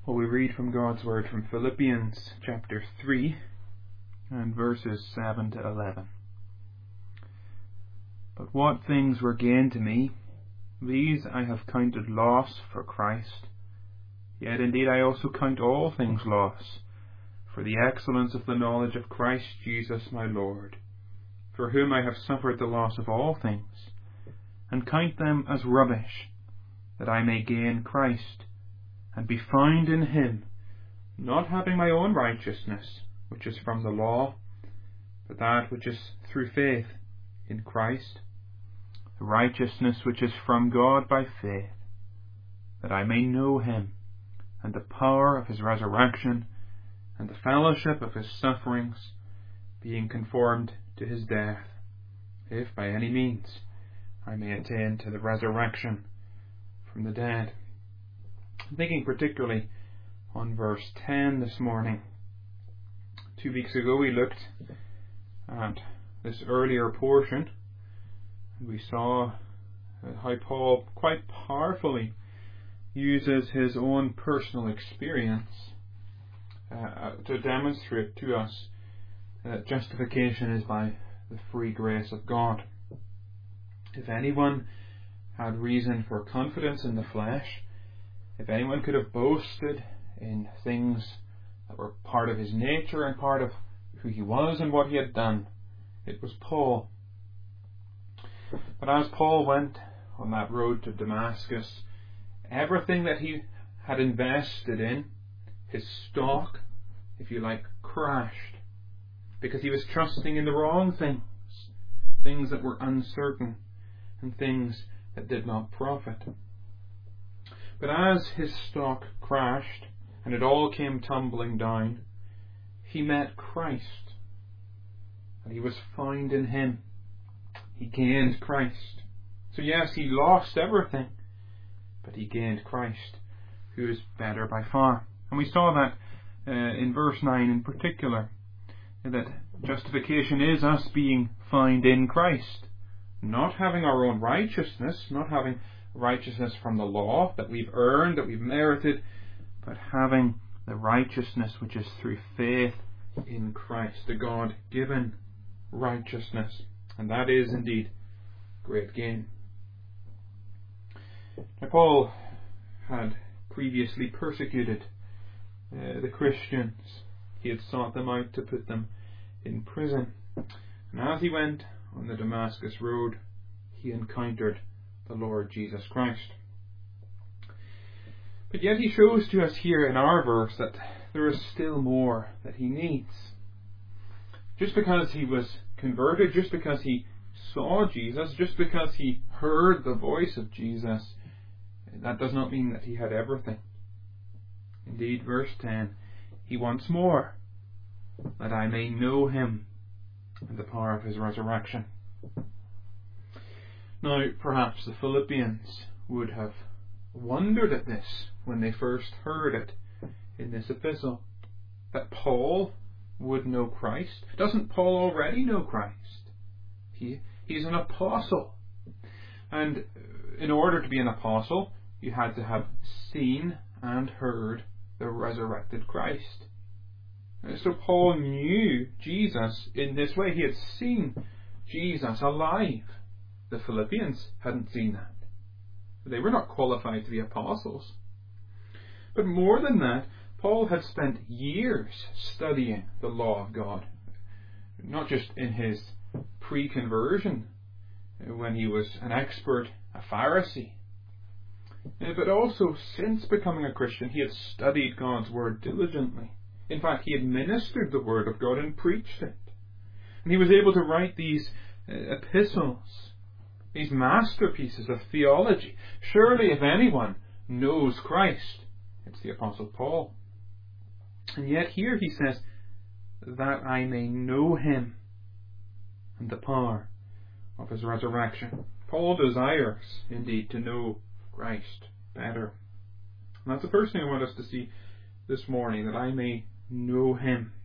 Well, we read from God's Word from Philippians chapter 3 and verses 7 to 11. But what things were gain to me, these I have counted loss for Christ. Yet indeed I also count all things loss, for the excellence of the knowledge of Christ Jesus my Lord, for whom I have suffered the loss of all things, and count them as rubbish, that I may gain Christ, and be found in him, not having my own righteousness, which is from the law, but that which is through faith in Christ, the righteousness which is from God by faith, that I may know him, and the power of his resurrection, and the fellowship of his sufferings, being conformed to his death, if by any means I may attain to the resurrection from the dead. I'm thinking particularly on verse 10 this morning. 2 weeks ago we looked at this earlier portion, and we saw how Paul quite powerfully uses his own personal experience to demonstrate to us that justification is by the free grace of God. If anyone had reason for confidence in the flesh, if anyone could have boasted in things that were part of his nature and part of who he was and what he had done, it was Paul. But as Paul went on that road to Damascus, everything that he had invested in, his stock, if you like, crashed, because he was trusting in the wrong things, things that were uncertain and things that did not profit. But as his stock crashed and it all came tumbling down, he met Christ, and he was found in him. He gained Christ. So yes, he lost everything, but he gained Christ, who is better by far. And we saw that in verse 9 in particular, that justification is us being found in Christ, not having our own righteousness, not having righteousness from the law that we've earned, that we've merited, but having the righteousness which is through faith in Christ, the God-given righteousness. And that is indeed great gain. Now, Paul had previously persecuted the Christians. He had sought them out to put them in prison. And as he went on the Damascus road, he encountered the Lord Jesus Christ. But yet he shows to us here in our verse that there is still more that he needs. Just because he was converted, just because he saw Jesus, just because he heard the voice of Jesus, that does not mean that he had everything. Indeed, verse 10, he wants more, that I may know him and the power of his resurrection. Now, perhaps the Philippians would have wondered at this when they first heard it in this epistle, that Paul would know Christ. Doesn't Paul already know Christ? He's an apostle. And in order to be an apostle, you had to have seen and heard the resurrected Christ. So Paul knew Jesus in this way. He had seen Jesus alive. The Philippians hadn't seen that. They were not qualified to be apostles. But more than that, Paul had spent years studying the law of God. Not just in his pre-conversion, when he was an expert, a Pharisee, but also since becoming a Christian, he had studied God's Word diligently. In fact, he had ministered the Word of God and preached it. And he was able to write these epistles, these masterpieces of theology. Surely if anyone knows Christ, it's the Apostle Paul. And yet here he says, that I may know him and the power of his resurrection. Paul desires indeed to know Christ better. And that's the first thing I want us to see this morning, that I may know him.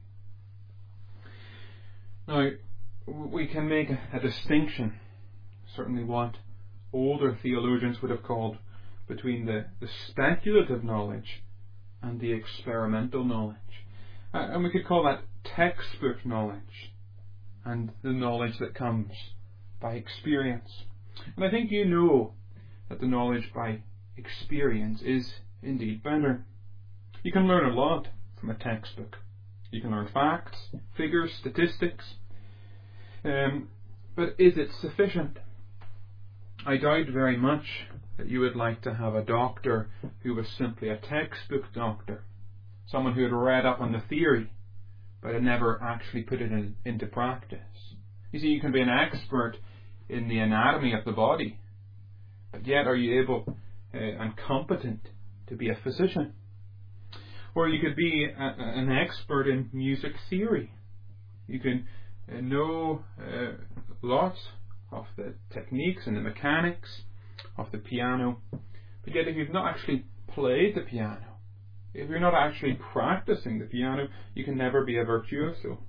Now, we can make a distinction, certainly what older theologians would have called, between the speculative knowledge and the experimental knowledge. And we could call that textbook knowledge and the knowledge that comes by experience. And I think you know that the knowledge by experience is indeed better. You can learn a lot from a textbook. You can learn facts, figures, statistics. But is it sufficient? I doubt very much that you would like to have a doctor who was simply a textbook doctor, someone who had read up on the theory but had never actually put it into practice. You see, you can be an expert in the anatomy of the body, but yet are you able and competent to be a physician? Or you could be an expert in music theory. You can know lots of the techniques and the mechanics of the piano, but yet if you've not actually played the piano, if you're not actually practicing the piano, you can never be a virtuoso.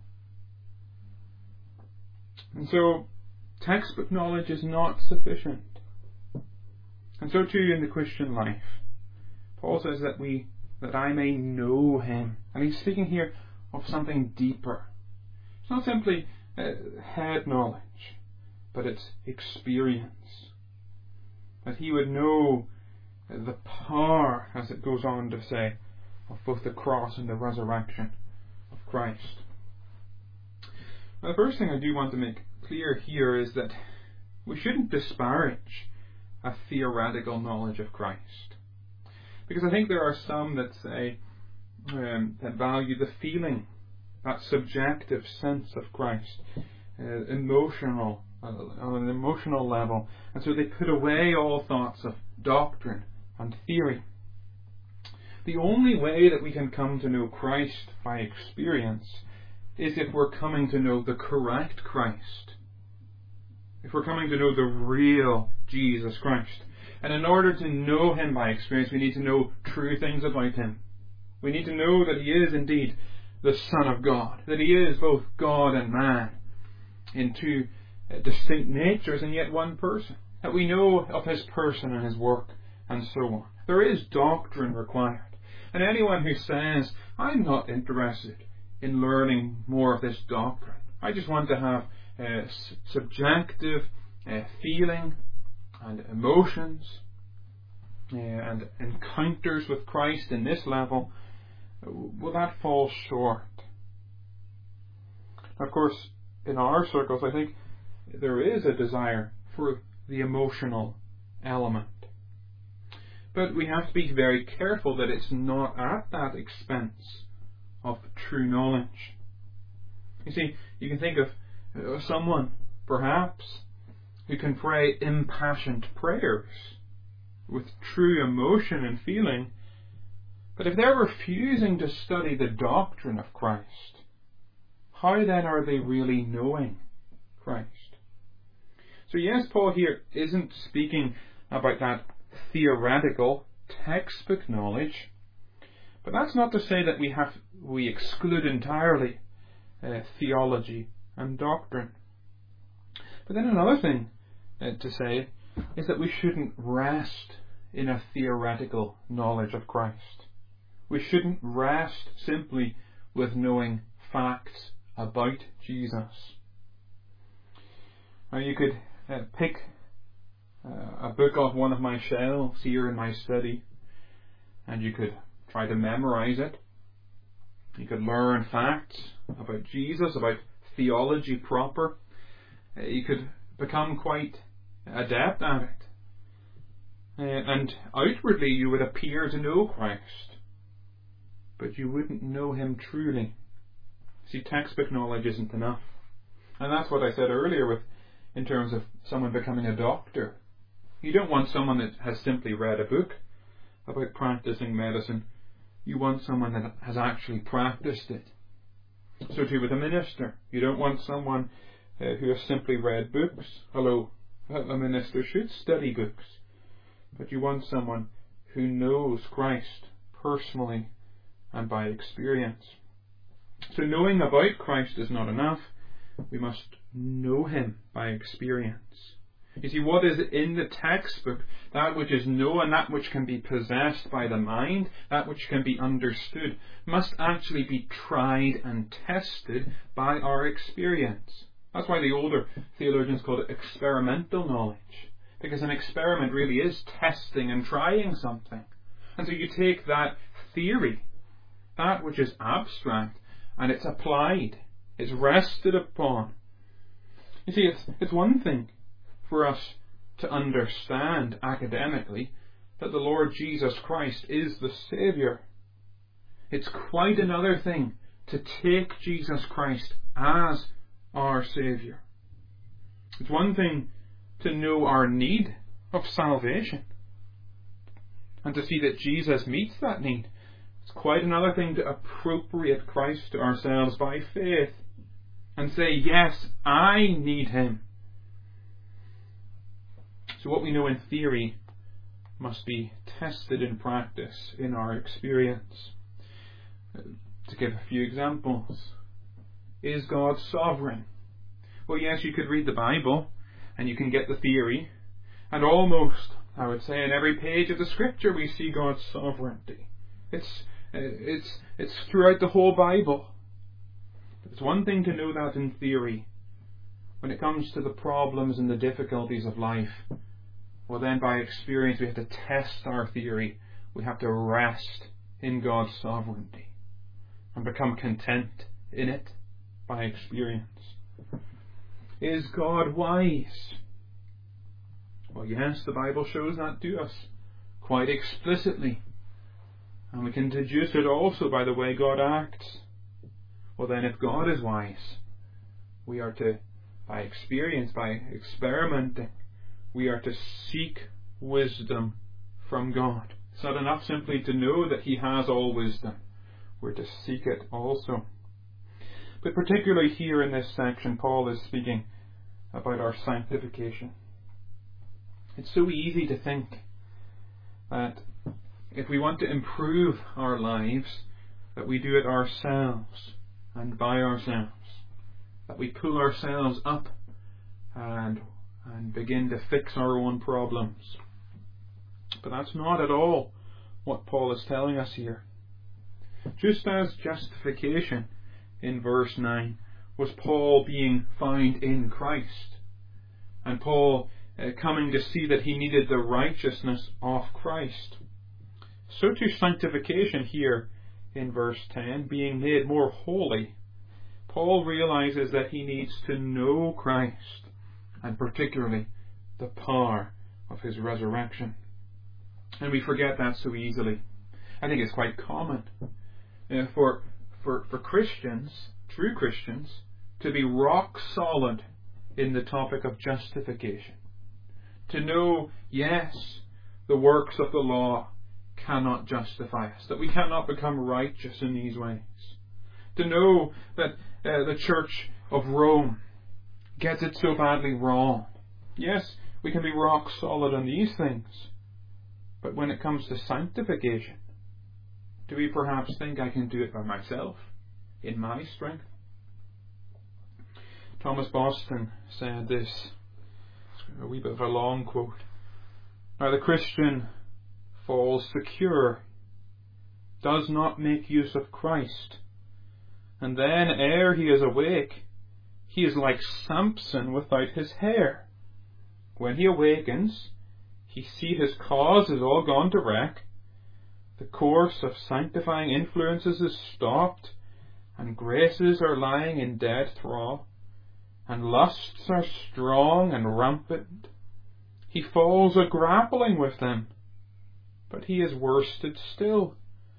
And so textbook knowledge is not sufficient. And so too in the Christian life. Paul says that I may know him. And he's speaking here of something deeper. It's not simply head knowledge, but it's experience. That he would know the power, as it goes on to say, of both the cross and the resurrection of Christ. Now, the first thing I do want to make clear here is that we shouldn't disparage a theoretical knowledge of Christ. Because I think there are some that say, that value the feeling, that subjective sense of Christ, on an emotional level, and so they put away all thoughts of doctrine and theory. The only way that we can come to know Christ by experience is if we're coming to know the correct Christ. If we're coming to know the real Jesus Christ. And in order to know him by experience, we need to know true things about him. We need to know that he is indeed the Son of God, that he is both God and man in two distinct natures and yet one person, that we know of his person and his work and so on. There is doctrine required. And anyone who says, I'm not interested in learning more of this doctrine, I just want to have subjective feeling and emotions and encounters with Christ in this level, well, that falls short. Of course, in our circles, I think there is a desire for the emotional element. But we have to be very careful that it's not at that expense of true knowledge. You see, you can think of someone, perhaps, who can pray impassioned prayers with true emotion and feeling, but if they're refusing to study the doctrine of Christ, how then are they really knowing Christ? So yes, Paul here isn't speaking about that theoretical textbook knowledge, but that's not to say that we exclude entirely theology and doctrine. But then another thing to say is that we shouldn't rest in a theoretical knowledge of Christ. We shouldn't rest simply with knowing facts about Jesus. Now you could pick a book off one of my shelves here in my study, and you could try to memorize it. You could learn facts about Jesus, about theology proper. You could become quite adept at it. And outwardly you would appear to know Christ, but you wouldn't know him truly. See, textbook knowledge isn't enough. And that's what I said earlier in terms of someone becoming a doctor. You don't want someone that has simply read a book about practicing medicine. You want someone that has actually practiced it. So too with a minister. You don't want someone who has simply read books, although a minister should study books. But you want someone who knows Christ personally and by experience. So knowing about Christ is not enough. We must know him by experience. You see, what is in the textbook, that which is known, that which can be possessed by the mind, that which can be understood, must actually be tried and tested by our experience. That's why the older theologians called it experimental knowledge, because an experiment really is testing and trying something. And so you take that theory, that which is abstract, and it's applied, it's rested upon. You see, it's one thing for us to understand academically that the Lord Jesus Christ is the Saviour. It's quite another thing to take Jesus Christ as our Saviour. It's one thing to know our need of salvation and to see that Jesus meets that need. It's quite another thing to appropriate Christ to ourselves by faith and say, yes, I need Him. So what we know in theory must be tested in practice, in our experience. To give a few examples. Is God sovereign? Well, yes, you could read the Bible and you can get the theory, and almost, I would say, in every page of the Scripture we see God's sovereignty. It's throughout the whole Bible. It's one thing to know that in theory. When it comes to the problems and the difficulties of life, well then by experience we have to test our theory. We have to rest in God's sovereignty and become content in it by experience. Is God wise? Well, yes, the Bible shows that to us quite explicitly. And we can deduce it also by the way God acts. Well then, if God is wise, we are to, by experience, by experimenting, we are to seek wisdom from God. It's not enough simply to know that He has all wisdom. We're to seek it also. But particularly here in this section, Paul is speaking about our sanctification. It's so easy to think that if we want to improve our lives, that we do it ourselves and by ourselves, that we pull ourselves up and begin to fix our own problems. But that's not at all what Paul is telling us here. Just as justification in verse 9 was Paul being found in Christ, and Paul coming to see that he needed the righteousness of Christ, so too sanctification here in verse 10, being made more holy, Paul realizes that he needs to know Christ, and particularly the power of His resurrection. And we forget that so easily. I think it's quite common for Christians, true Christians, to be rock solid in the topic of justification. To know, yes, the works of the law cannot justify us, that we cannot become righteous in these ways. To know that the Church of Rome gets it so badly wrong. Yes, we can be rock solid on these things, but when it comes to sanctification, do we perhaps think I can do it by myself, in my strength? Thomas Boston said this, a wee bit of a long quote. Now the Christian falls secure, does not make use of Christ, and then ere he is awake, he is like Samson without his hair. When he awakens, he see his cause is all gone to wreck, the course of sanctifying influences is stopped, and graces are lying in dead thrall, and lusts are strong and rampant. He falls a grappling with them, but he is worsted still,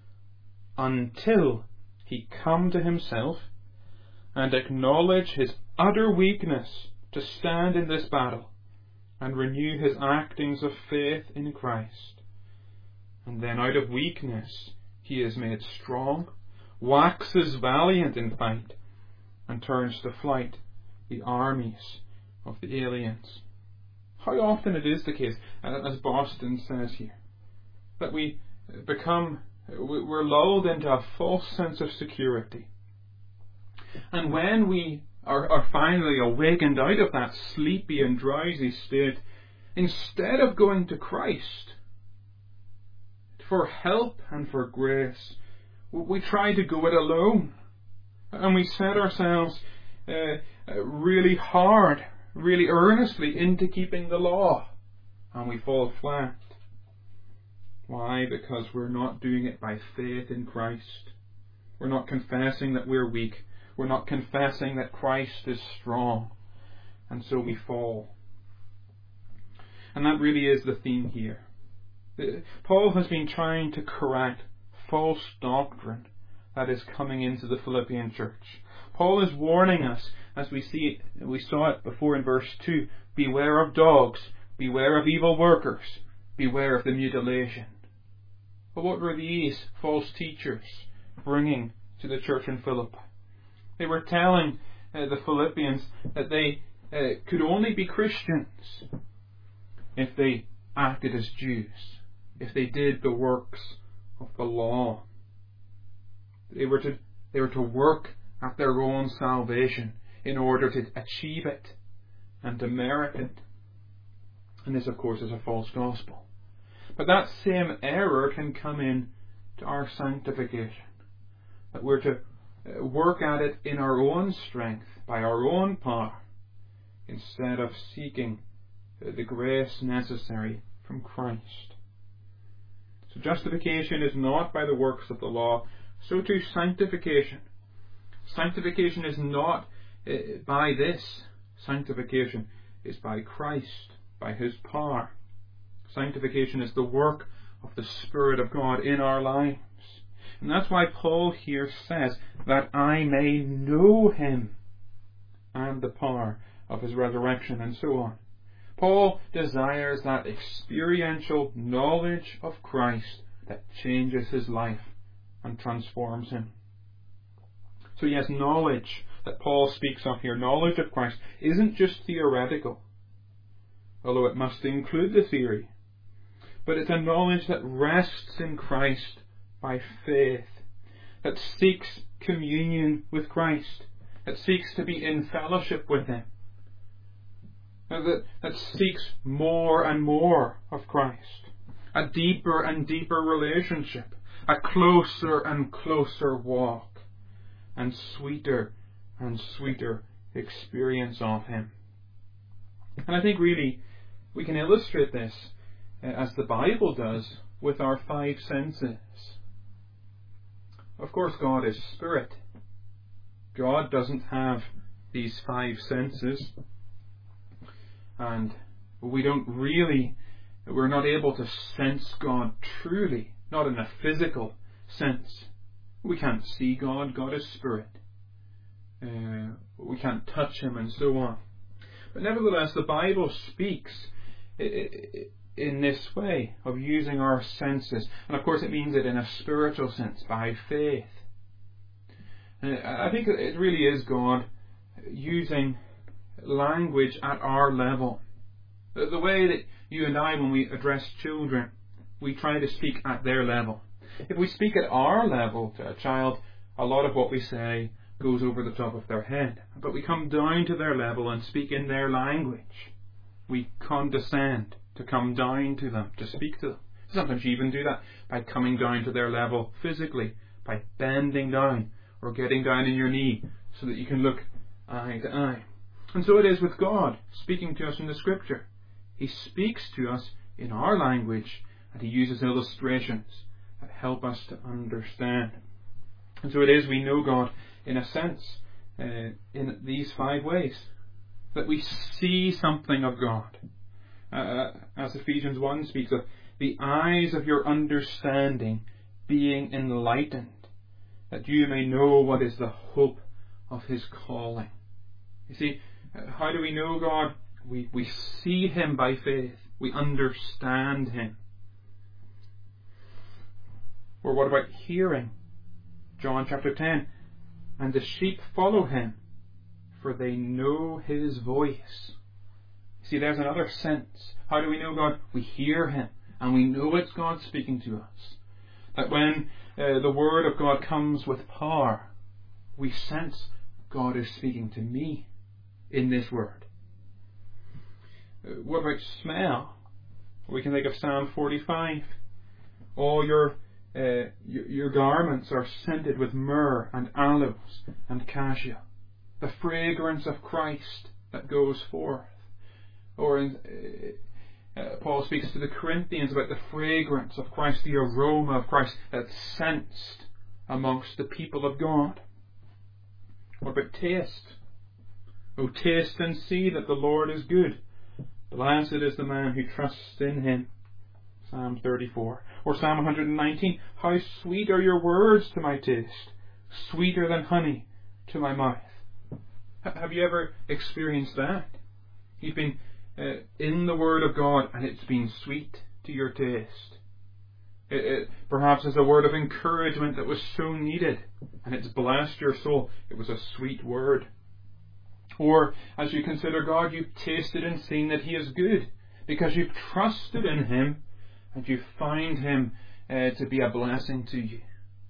until he come to himself and acknowledge his utter weakness to stand in this battle, and renew his actings of faith in Christ. And then out of weakness he is made strong, waxes valiant in fight, and turns to flight the armies of the aliens. How often it is the case, as Boston says here, that we're lulled into a false sense of security. And when we are finally awakened out of that sleepy and drowsy state, instead of going to Christ for help and for grace, we try to go it alone. And we set ourselves really hard, really earnestly into keeping the law. And we fall flat. Why? Because we're not doing it by faith in Christ. We're not confessing that we're weak. We're not confessing that Christ is strong. And so we fall. And that really is the theme here. Paul has been trying to correct false doctrine that is coming into the Philippian church. Paul is warning us, as we saw it before in verse 2, beware of dogs, beware of evil workers, beware of the mutilation. But what were these false teachers bringing to the church in Philippi? They were telling the Philippians that they could only be Christians if they acted as Jews, if they did the works of the law. They were to work at their own salvation in order to achieve it and to merit it. And this, of course, is a false gospel. But that same error can come in to our sanctification. That we're to work at it in our own strength, by our own power, instead of seeking the grace necessary from Christ. So justification is not by the works of the law, so too sanctification. Sanctification is not by this. Sanctification is by Christ, by His power. Sanctification is the work of the Spirit of God in our lives. And that's why Paul here says, that I may know Him and the power of His resurrection, and so on. Paul desires that experiential knowledge of Christ that changes his life and transforms him. So yes, knowledge that Paul speaks of here, knowledge of Christ, isn't just theoretical, although it must include the theory. But it's a knowledge that rests in Christ by faith, that seeks communion with Christ, that seeks to be in fellowship with Him, that seeks more and more of Christ, a deeper and deeper relationship, a closer and closer walk, and sweeter experience of Him. And I think really we can illustrate this, as the Bible does, with our five senses. Of course, God is Spirit. God doesn't have these five senses, and we're not able to sense God truly, not in a physical sense. We can't see God. God is Spirit. We can't touch Him, and so on. But nevertheless, the Bible speaks in this way of using our senses. And of course it means it in a spiritual sense, by faith. And I think it really is God using language at our level. The way that you and I, when we address children, we try to speak at their level. If we speak at our level to a child, a lot of what we say goes over the top of their head. But we come down to their level and speak in their language. We condescend to come down to them, to speak to them. Sometimes you even do that by coming down to their level physically, by bending down or getting down on your knee so that you can look eye to eye. And so it is with God speaking to us in the Scripture. He speaks to us in our language, and He uses illustrations that help us to understand. And so it is we know God in a sense in these five ways. That we see something of God. As Ephesians 1 speaks of, the eyes of your understanding being enlightened, that you may know what is the hope of His calling. You see, how do we know God? We see Him by faith. We understand Him. Or what about hearing? John chapter 10. And the sheep follow Him, for they know His voice. See, there's another sense. How do we know God? We hear Him, and we know it's God speaking to us. That when the Word of God comes with power, we sense God is speaking to me in this Word. What about smell? We can think of Psalm 45. All your garments are scented with myrrh and aloes and cassia, the fragrance of Christ that goes forth. Or Paul speaks to the Corinthians about the fragrance of Christ, the aroma of Christ that's sensed amongst the people of God. What about taste? Oh, taste and see that the Lord is good. Blessed is the man who trusts in him. Psalm 34. Or Psalm 119. How sweet are your words to my taste, sweeter than honey to my mouth. Have you ever experienced that? You've been in the Word of God and it's been sweet to your taste. It perhaps is a word of encouragement that was so needed and it's blessed your soul. It was a sweet word. Or as you consider God, you've tasted and seen that He is good because you've trusted in Him and you find Him to be a blessing to you.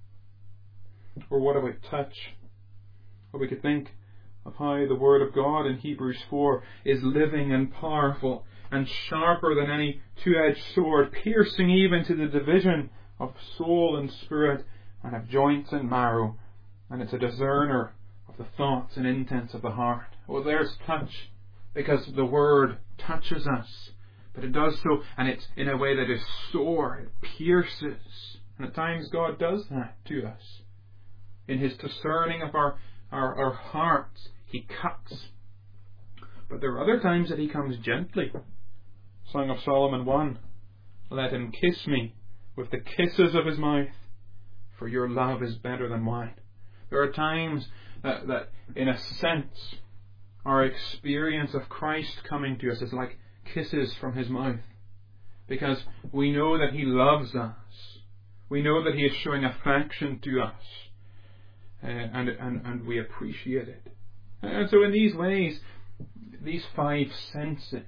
Or what about touch? Well, we could think of how the Word of God in Hebrews 4 is living and powerful and sharper than any two-edged sword, piercing even to the division of soul and spirit and of joints and marrow, and it's a discerner of the thoughts and intents of the heart. Well, there's touch, because the Word touches us, but it does so, and it's in a way that is sore, it pierces, and at times God does that to us. In His discerning of our hearts, He cuts. But there are other times that He comes gently. Song of Solomon 1. Let him kiss me with the kisses of his mouth, for your love is better than wine. There are times that in a sense, our experience of Christ coming to us is like kisses from His mouth, because we know that He loves us. We know that He is showing affection to us. And we appreciate it. And so in these ways, these five senses,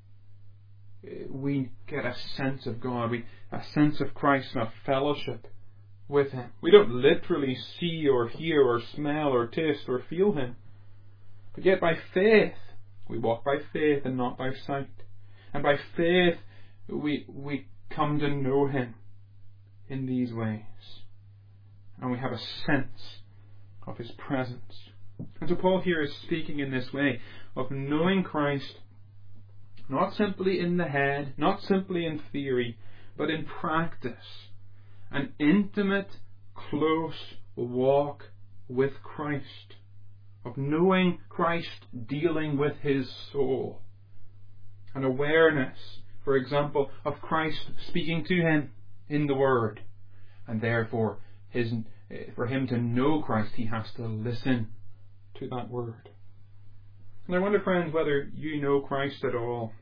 we get a sense of God, a sense of Christ and a fellowship with Him. We don't literally see or hear or smell or taste or feel Him. But yet by faith, we walk by faith and not by sight. And by faith, we come to know Him in these ways. And we have a sense of His presence. And so Paul here is speaking in this way of knowing Christ, not simply in the head, not simply in theory, but in practice. An intimate, close walk with Christ. Of knowing Christ, dealing with His soul. An awareness, for example, of Christ speaking to him in the Word. And therefore, for him to know Christ, he has to listen to that Word. And I wonder, friends, whether you know Christ at all.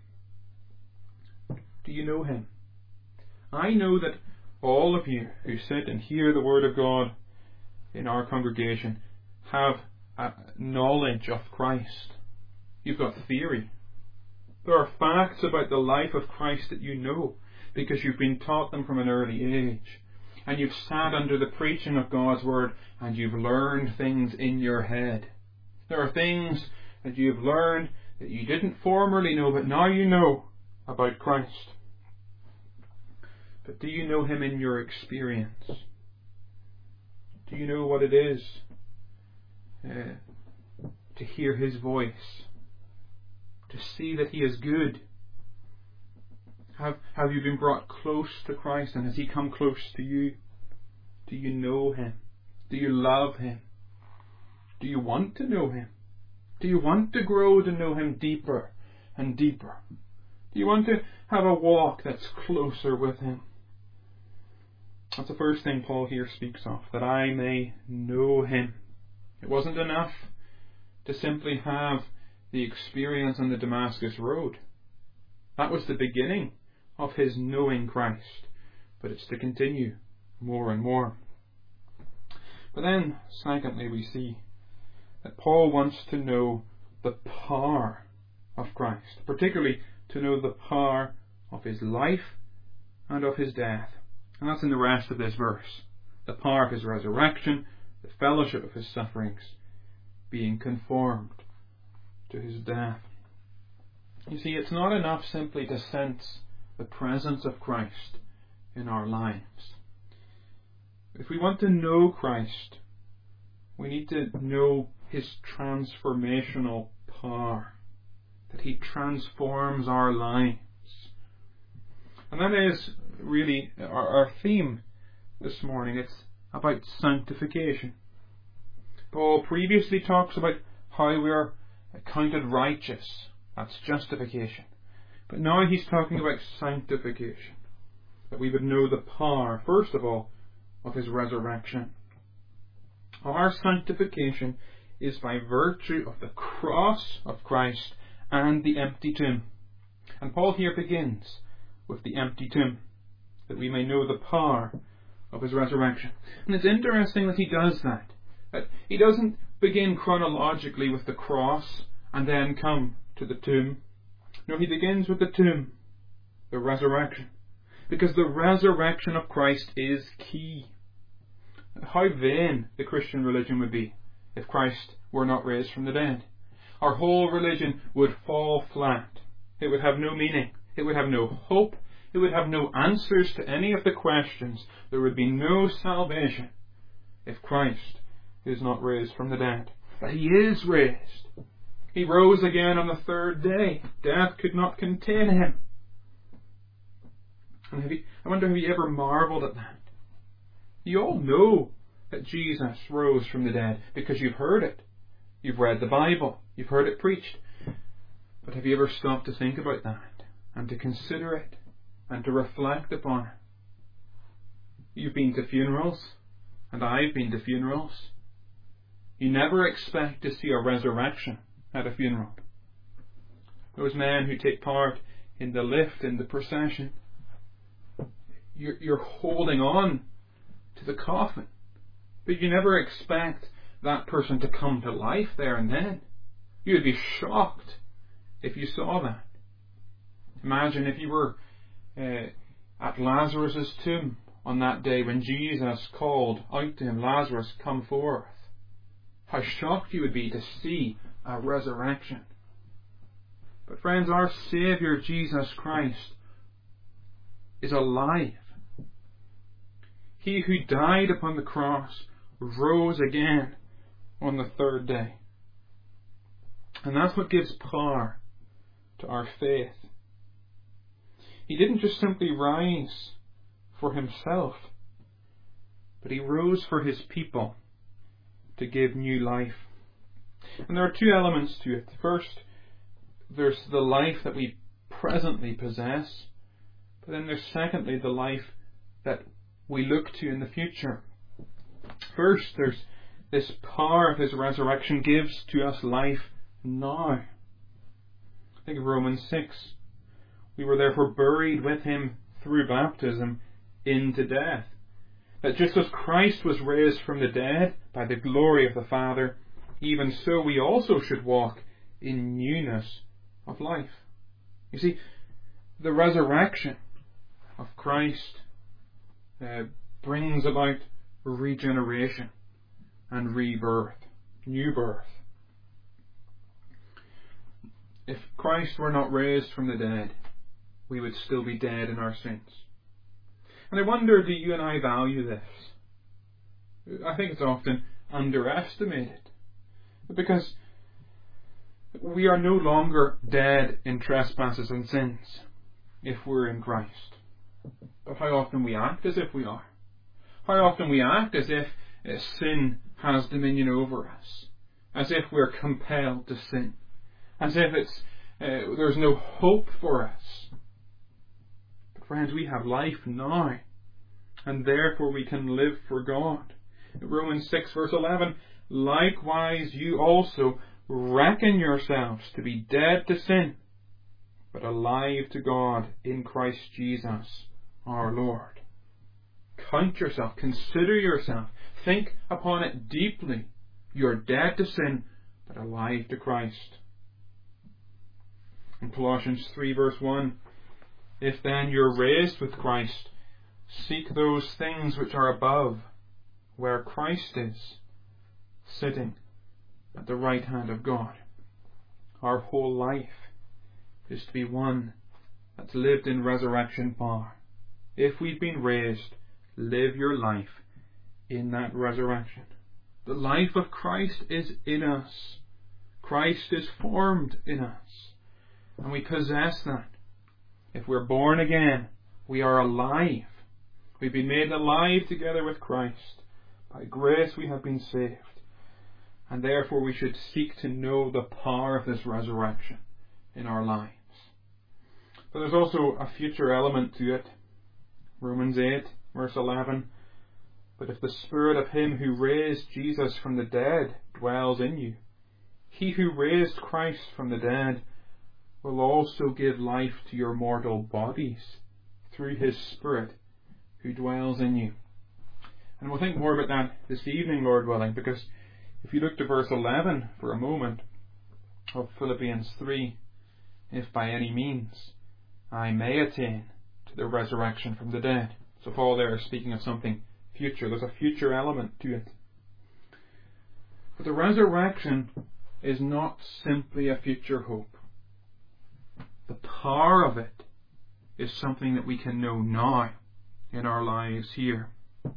Do you know Him? I know that all of you who sit and hear the Word of God in our congregation have a knowledge of Christ. You've got theory. There are facts about the life of Christ that you know because you've been taught them from an early age. And you've sat under the preaching of God's Word and you've learned things in your head. There are things that you've learned that you didn't formerly know, but now you know about Christ. But do you know Him in your experience? Do you know what it is to hear His voice? To see that He is good? Have you been brought close to Christ, and has He come close to you? Do you know Him? Do you love Him? Do you want to know Him? Do you want to grow to know Him deeper and deeper? Do you want to have a walk that's closer with Him? That's the first thing Paul here speaks of, that I may know Him. It wasn't enough to simply have the experience on the Damascus Road. That was the beginning of his knowing Christ, but it's to continue more and more. But then, secondly, we see that Paul wants to know the power of Christ, particularly to know the power of His life and of His death. And that's in the rest of this verse. The power of His resurrection, the fellowship of His sufferings, being conformed to His death. You see, it's not enough simply to sense the presence of Christ in our lives. If we want to know Christ, we need to know His transformational power, that He transforms our lives. And that is really our theme this morning. It's about sanctification. Paul previously talks about how we are counted righteous. That's justification. But now he's talking about sanctification. That we would know the power, first of all, of His resurrection. Our sanctification is by virtue of the cross of Christ and the empty tomb. And Paul here begins with the empty tomb, that we may know the power of His resurrection. And it's interesting that he does that. That he doesn't begin chronologically with the cross and then come to the tomb. No, he begins with the tomb, the resurrection. Because the resurrection of Christ is key. How vain the Christian religion would be if Christ were not raised from the dead. Our whole religion would fall flat. It would have no meaning. It would have no hope. It would have no answers to any of the questions. There would be no salvation if Christ is not raised from the dead. But He is raised. He rose again on the third day. Death could not contain Him. And I wonder, have you ever marvelled at that? You all know that Jesus rose from the dead because you've heard it. You've read the Bible. You've heard it preached. But have you ever stopped to think about that and to consider it and to reflect upon it? You've been to funerals, and I've been to funerals. You never expect to see a resurrection at a funeral. Those men who take part in the lift, in the procession, you're holding on to the coffin, but you never expect that person to come to life there and then. You would be shocked if you saw that. Imagine if you were at Lazarus' tomb on that day when Jesus called out to him, "Lazarus, come forth." How shocked you would be to see a resurrection. But friends, our Saviour Jesus Christ is alive. He who died upon the cross rose again on the third day. And that's what gives power to our faith. He didn't just simply rise for Himself, but He rose for His people to give new life. And there are two elements to it. First, there's the life that we presently possess, but then there's secondly the life that we look to in the future. First, there's this power of His resurrection gives to us life now. Think of Romans 6. We were therefore buried with Him through baptism into death, that just as Christ was raised from the dead by the glory of the Father, even so we also should walk in newness of life. You see, the resurrection of Christ brings about regeneration and rebirth, new birth. If Christ were not raised from the dead, we would still be dead in our sins. And I wonder, do you and I value this? I think it's often underestimated, because we are no longer dead in trespasses and sins if we're in Christ. But how often we act as if we are. How often we act as if sin has dominion over us, as if we're compelled to sin, as if there's no hope for us. But friends, we have life now, and therefore we can live for God. Romans 6 verse 11, likewise you also reckon yourselves to be dead to sin, but alive to God in Christ Jesus our Lord. Count yourself, consider yourself, think upon it deeply. You're dead to sin, but alive to Christ. In Colossians 3 verse 1, if then you're raised with Christ, seek those things which are above, where Christ is, sitting at the right hand of God. Our whole life is to be one that's lived in resurrection power. If we've been raised, live your life in that resurrection. The life of Christ is in us. Christ is formed in us. And we possess that. If we're born again, we are alive. We've been made alive together with Christ. By grace we have been saved. And therefore we should seek to know the power of this resurrection in our lives. But there's also a future element to it. Romans 8, verse 11. But if the Spirit of Him who raised Jesus from the dead dwells in you, He who raised Christ from the dead will also give life to your mortal bodies through His Spirit who dwells in you. And we'll think more about that this evening, Lord willing, because if you look to verse 11 for a moment of Philippians 3, if by any means I may attain to the resurrection from the dead. So Paul there is speaking of something future. There's a future element to it. But the resurrection is not simply a future hope. The power of it is something that we can know now in our lives here.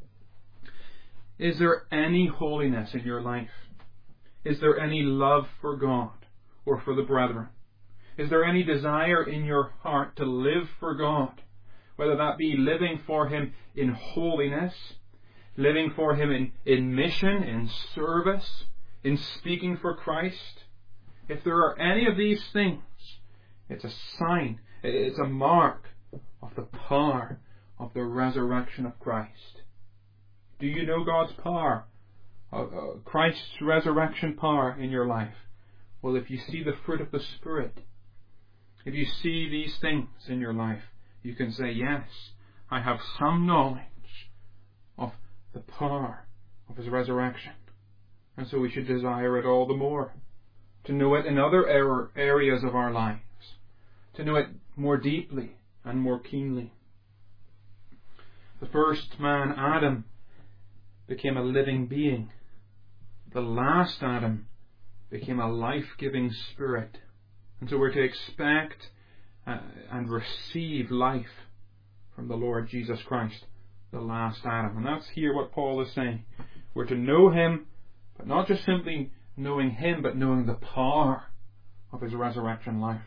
Is there any holiness in your life? Is there any love for God or for the brethren? Is there any desire in your heart to live for God? Whether that be living for Him in holiness, living for Him in mission, in service, in speaking for Christ. If there are any of these things, it's a sign, it's a mark of the power of the resurrection of Christ. Do you know God's power? Christ's resurrection power in your life? Well, if you see the fruit of the Spirit, if you see these things in your life, you can say, yes, I have some knowledge of the power of His resurrection. And so we should desire it all the more. To know it in other areas of our lives. To know it more deeply and more keenly. The first man, Adam, became a living being. The last Adam became a life-giving spirit. And so we're to expect and receive life from the Lord Jesus Christ, the last Adam. And that's here what Paul is saying. We're to know Him, but not just simply knowing Him, but knowing the power of His resurrection life.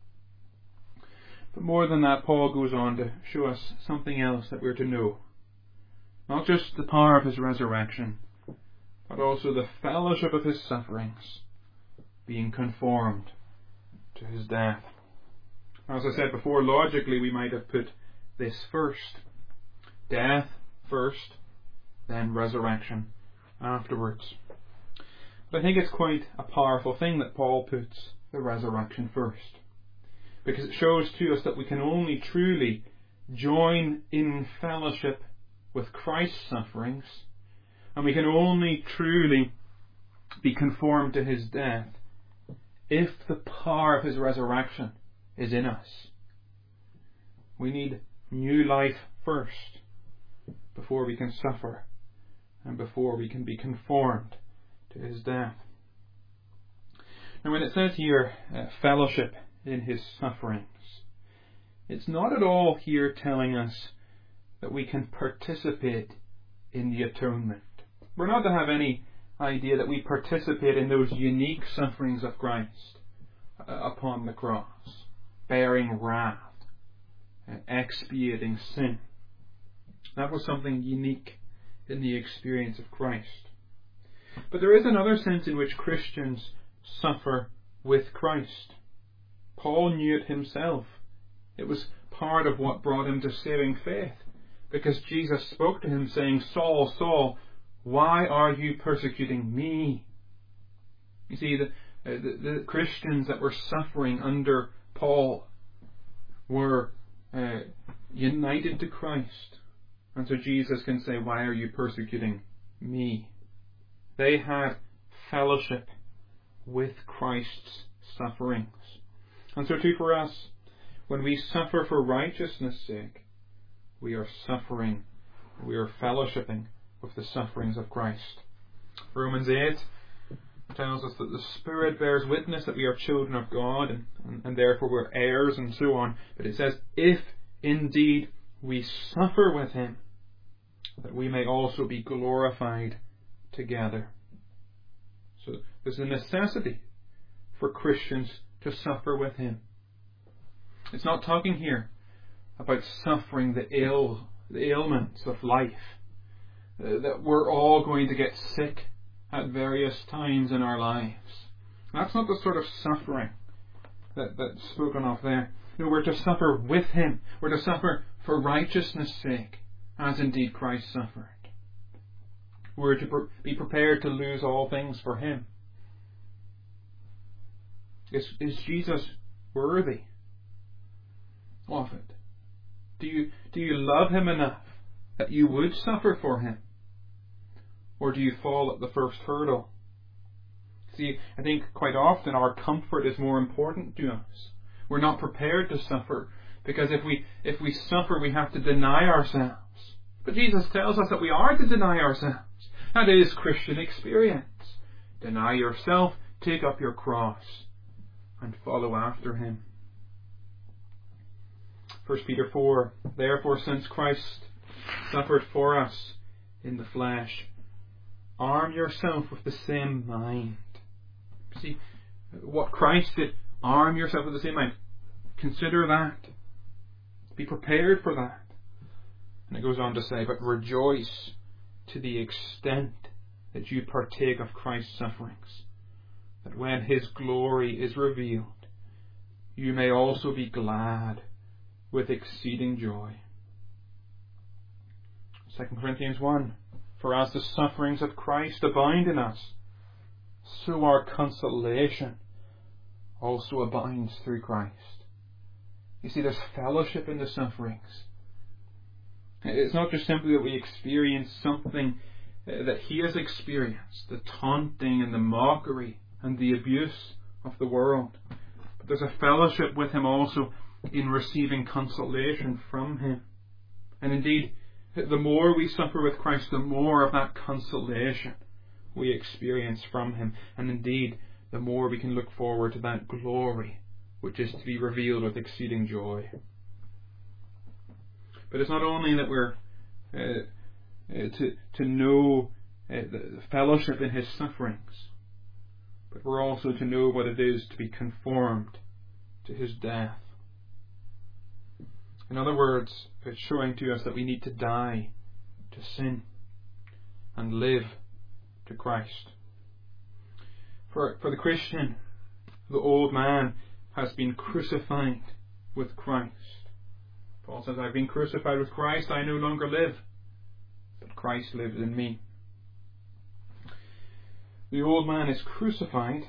But more than that, Paul goes on to show us something else that we're to know. Not just the power of His resurrection, but also the fellowship of His sufferings, being conformed to His death. As I said before, logically we might have put this first. Death first, then resurrection afterwards. But I think it's quite a powerful thing that Paul puts the resurrection first. Because it shows to us that we can only truly join in fellowship with Christ's sufferings, and we can only truly be conformed to His death if the power of His resurrection is in us. We need new life first before we can suffer and before we can be conformed to His death. Now when it says here fellowship in His sufferings, it's not at all here telling us that we can participate in the atonement. We're not to have any idea that we participate in those unique sufferings of Christ upon the cross, bearing wrath, expiating sin. That was something unique in the experience of Christ. But there is another sense in which Christians suffer with Christ. Paul knew it himself. It was part of what brought him to saving faith, because Jesus spoke to him saying, Saul, Saul, why are you persecuting me? You see, the Christians that were suffering under Paul were united to Christ. And so Jesus can say, why are you persecuting me? They had fellowship with Christ's sufferings. And so too for us, when we suffer for righteousness' sake, we are suffering, we are fellowshipping with the sufferings of Christ. Romans 8, tells us that the Spirit bears witness that we are children of God, and therefore we're heirs and so on. But it says, if indeed we suffer with him, that we may also be glorified together. So there's a necessity for Christians to suffer with him. It's not talking here about suffering the ailments of life, that we're all going to get sick at various times in our lives. That's not the sort of suffering that's spoken of there. No, we're to suffer with him. We're to suffer for righteousness' sake, as indeed Christ suffered. We're to be prepared to lose all things for him. Is Jesus worthy of it? Do you love him enough that you would suffer for him? Or do you fall at the first hurdle? See, I think quite often our comfort is more important to us. We're not prepared to suffer, because if we suffer, we have to deny ourselves. But Jesus tells us that we are to deny ourselves. That is Christian experience. Deny yourself, take up your cross, and follow after him. 1 Peter 4, therefore, since Christ suffered for us in the flesh, arm yourself with the same mind. See, what Christ did, arm yourself with the same mind. Consider that. Be prepared for that. And it goes on to say, but rejoice to the extent that you partake of Christ's sufferings, that when his glory is revealed, you may also be glad with exceeding joy. 2 Corinthians 1, for as the sufferings of Christ abound in us, so our consolation also abounds through Christ. You see, there's fellowship in the sufferings. It's not just simply that we experience something that he has experienced, the taunting and the mockery and the abuse of the world. But there's a fellowship with him also in receiving consolation from him. And indeed, the more we suffer with Christ, the more of that consolation we experience from him. And indeed, the more we can look forward to that glory which is to be revealed with exceeding joy. But it's not only that we're to know the fellowship in his sufferings, but we're also to know what it is to be conformed to his death. In other words, it's showing to us that we need to die to sin and live to Christ. For the Christian, the old man has been crucified with Christ. Paul says, I've been crucified with Christ, I no longer live, but Christ lives in me. The old man is crucified,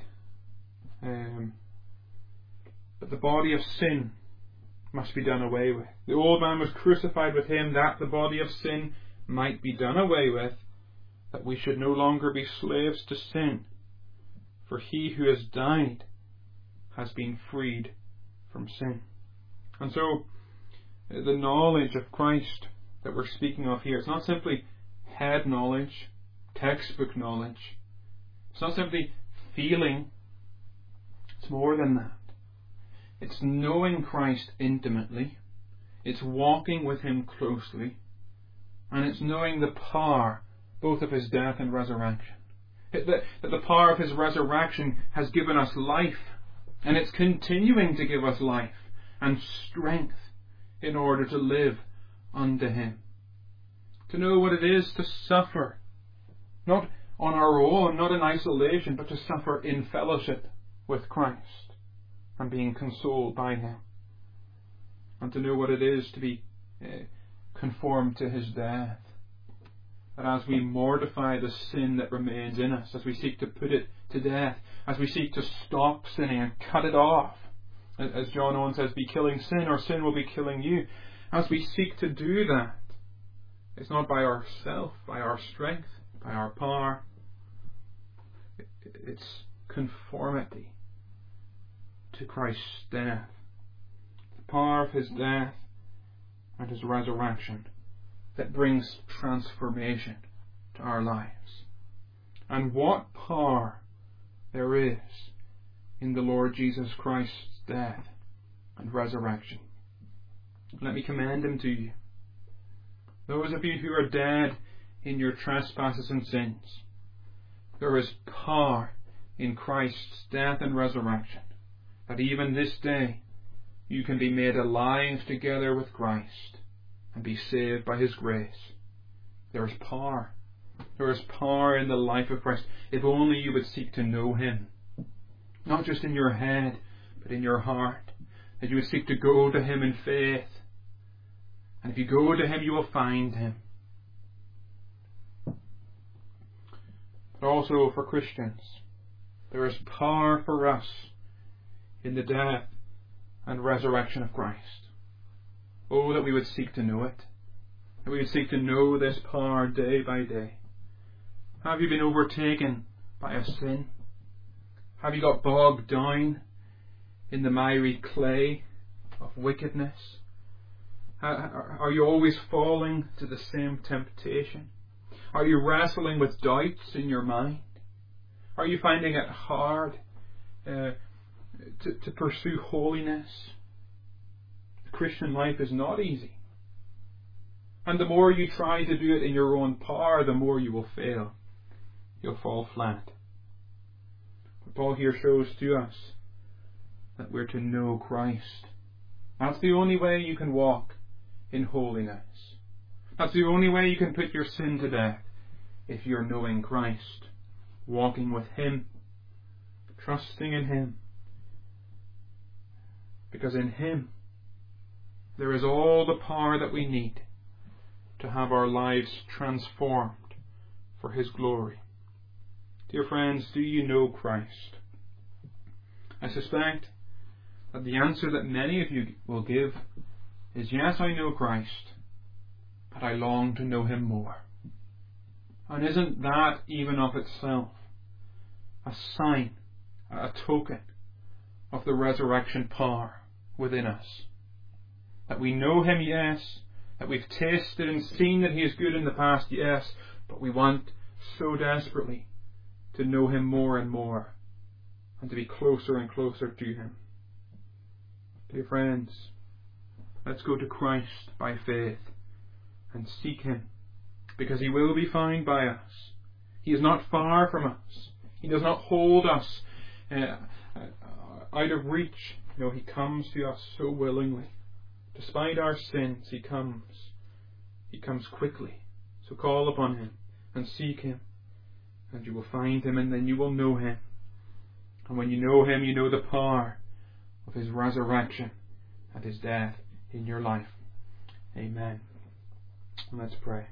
but the body of sin must be done away with. The old man was crucified with him that the body of sin might be done away with, that we should no longer be slaves to sin. For he who has died has been freed from sin. And so, the knowledge of Christ that we're speaking of here, it's not simply head knowledge, textbook knowledge. It's not simply feeling. It's more than that. It's knowing Christ intimately. It's walking with him closely. And it's knowing the power both of his death and resurrection. That the power of his resurrection has given us life, and it's continuing to give us life and strength in order to live unto him. To know what it is to suffer, not on our own, not in isolation, but to suffer in fellowship with Christ and being consoled by him. And to know what it is to be conformed to his death. That as we mortify the sin that remains in us, as we seek to put it to death, as we seek to stop sinning and cut it off, as John Owen says, be killing sin or sin will be killing you. As we seek to do that, it's not by ourself, by our strength, by our power. It's conformity to Christ's death. The power of his death and his resurrection that brings transformation to our lives. And what power there is in the Lord Jesus Christ's death and resurrection. Let me commend him to you. Those of you who are dead in your trespasses and sins, there is power in Christ's death and resurrection, that even this day you can be made alive together with Christ and be saved by his grace. There is power. There is power in the life of Christ, if only you would seek to know him, not just in your head, but in your heart, that you would seek to go to him in faith. And if you go to him, you will find him. But also for Christians, there is power for us in the death and resurrection of Christ. Oh, that we would seek to know it, that we would seek to know this power day by day. Have you been overtaken by a sin? Have you got bogged down in the miry clay of wickedness? Are you always falling to the same temptation? Are you wrestling with doubts in your mind? Are you finding it hard to pursue holiness? The Christian life is not easy. And the more you try to do it in your own power, the more you will fail. You'll fall flat. But Paul here shows to us that we're to know Christ. That's the only way you can walk in holiness. That's the only way you can put your sin to death, if you're knowing Christ, walking with him, trusting in him. Because in him there is all the power that we need to have our lives transformed for his glory. Dear friends, do you know Christ? I suspect that the answer that many of you will give is, yes, I know Christ, but I long to know him more. And isn't that even of itself a sign, a token of the resurrection power within us? That we know him, yes, that we've tasted and seen that he is good in the past, yes, but we want so desperately to know him more and more, and to be closer and closer to him. Dear friends, let's go to Christ by faith and seek him, because he will be found by us. He is not far from us. He does not hold us out of reach. No, he comes to us so willingly. Despite our sins, he comes. He comes quickly. So call upon him and seek him, and you will find him, and then you will know him. And when you know him, you know the power of his resurrection and his death in your life. Amen. And let's pray.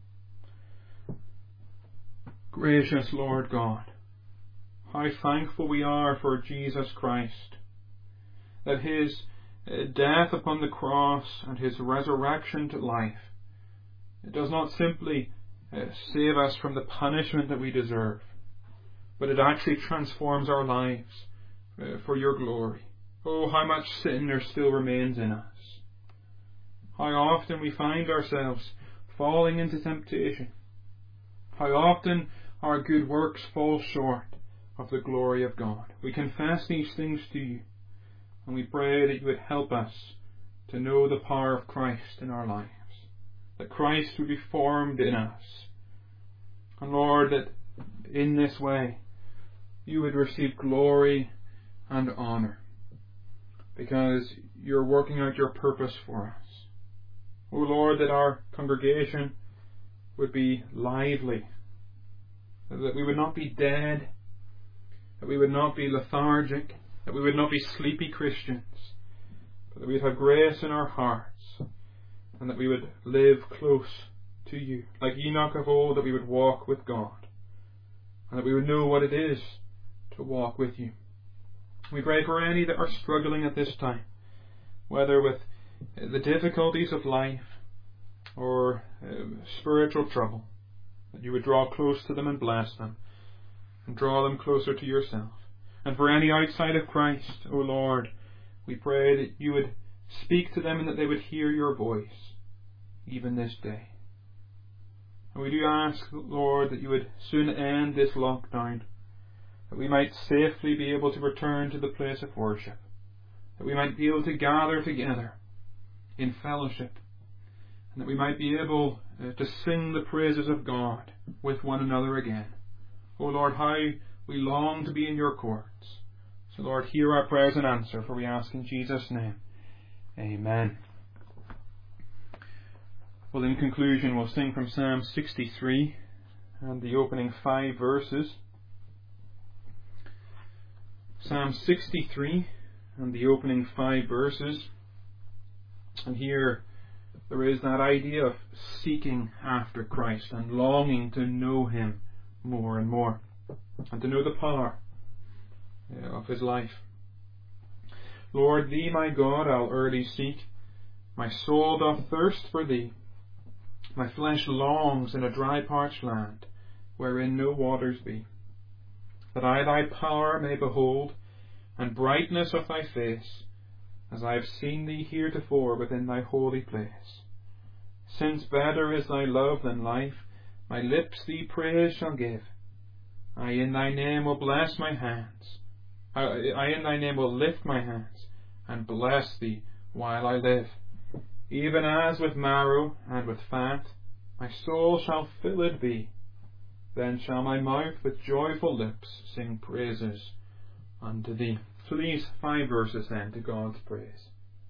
Gracious Lord God, how thankful we are for Jesus Christ, that his death upon the cross and his resurrection to life, it does not simply save us from the punishment that we deserve, but it actually transforms our lives for your glory. Oh, how much sin there still remains in us. How often we find ourselves falling into temptation. How often our good works fall short of the glory of God. We confess these things to you, and we pray that you would help us to know the power of Christ in our lives, that Christ would be formed in us. And Lord, that in this way you would receive glory and honour, because you're working out your purpose for us. O Lord, that our congregation would be lively, that we would not be dead, that we would not be lethargic, that we would not be sleepy Christians, but that we would have grace in our hearts, and that we would live close to you, like Enoch of old, that we would walk with God, and that we would know what it is to walk with you. We pray for any that are struggling at this time, whether with the difficulties of life or spiritual trouble, that you would draw close to them and bless them and draw them closer to yourself. And for any outside of Christ, O Lord, we pray that you would speak to them and that they would hear your voice even this day. And we do ask, Lord, that you would soon end this lockdown, that we might safely be able to return to the place of worship, that we might be able to gather together in fellowship, and that we might be able to sing the praises of God with one another again. O Lord, how we long to be in your courts. So Lord, hear our prayers and answer, for we ask in Jesus' name. Amen. Well, in conclusion, we'll sing from Psalm 63 and the opening 5 verses. Psalm 63 and the opening 5 verses. And here there is that idea of seeking after Christ and longing to know Him more and more, and to know the power of His life. Lord, Thee, my God, I'll early seek. My soul doth thirst for Thee. My flesh longs in a dry parched land, wherein no waters be, that I Thy power may behold, and brightness of Thy face, as I have seen Thee heretofore within Thy holy place. Since better is Thy love than life, my lips Thee praise shall give. I in Thy name will bless my hands. I in Thy name will lift my hands, and bless Thee while I live. Even as with marrow and with fat, my soul shall filled be. Then shall my mouth with joyful lips sing praises unto Thee. So these 5 verses then to God's praise.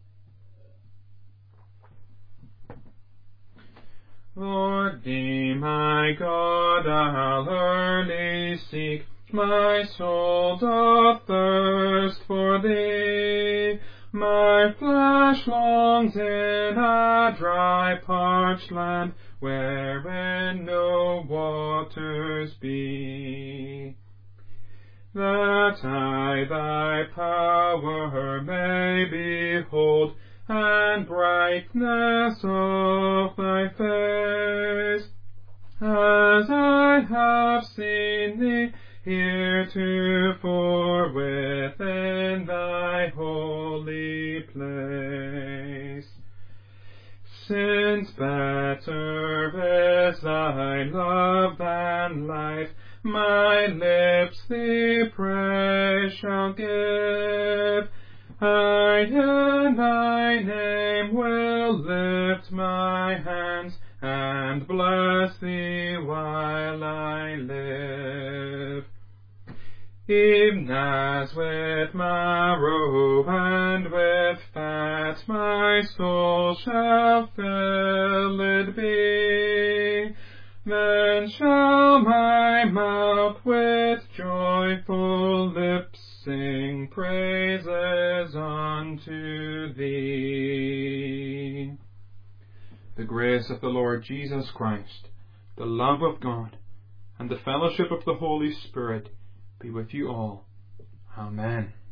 Lord, Thee, my God, I'll early seek. My soul doth thirst for Thee. My flesh longs in a dry parched land, wherein no waters be, that I Thy power may behold, and brightness of Thy face, as I have seen Thee heretofore within Thy holy place. Since better is Thy love than life, my lips Thee praise shall give. I in Thy name will lift my hands, and bless Thee while I live. Even as with marrow and with fat, my soul shall filled be. Then shall my mouth with joyful lips sing praises unto Thee. The grace of the Lord Jesus Christ, the love of God, and the fellowship of the Holy Spirit be with you all. Amen.